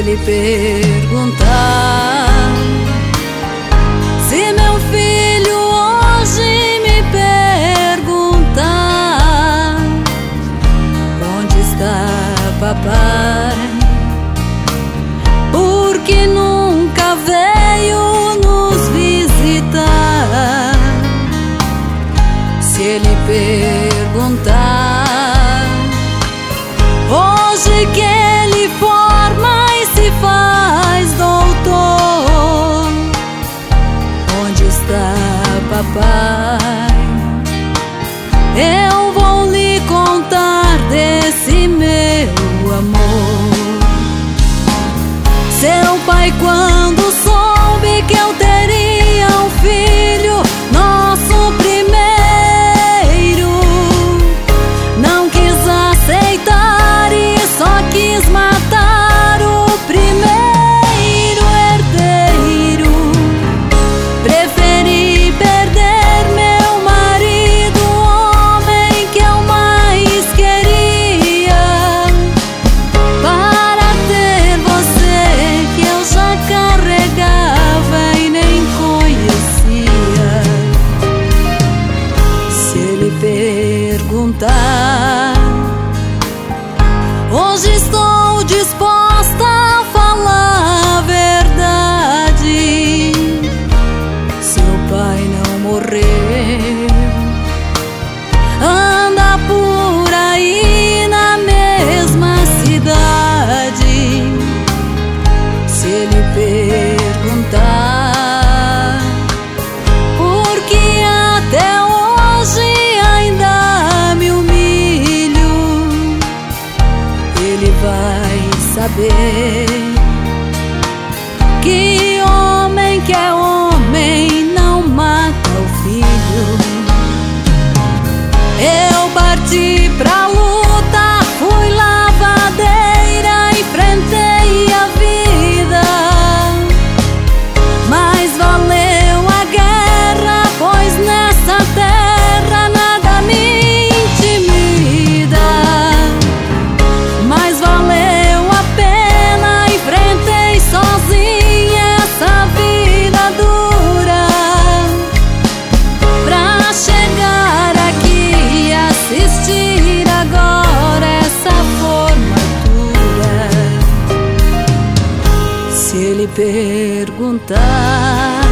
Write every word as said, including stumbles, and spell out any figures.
ele perguntar, se meu filho hoje me perguntar, onde está papai? Porque nunca veio nos visitar. Se ele perguntar, hoje que ele forma e se faz doutor, onde está papai? Eu vou lhe contar desse meu amor. Seu pai, quando soube que eu teria um filho, nosso primeiro, não quis aceitar e só quis matar o primeiro herdeiro. Preferi perder meu marido, o homem que eu mais queria, para ter você que eu já carregava e nem conhecia. Se ele perguntar, hoje estou disposta a falar a verdade. Seu pai não morreu, anda por aí na mesma cidade. Se ele perguntar, por que até hoje ainda me humilho, ele vai saber que homem que é homem não mata o filho. Eu parti pra luta, fui lavadeira, enfrentei a vida, mas valeu a guerra, pois nessa terra nada me intimida. Mas valeu a pena, enfrentei sozinha essa vida dura, pra chegar aqui e assistir agora essa formatura. Se ele perguntar,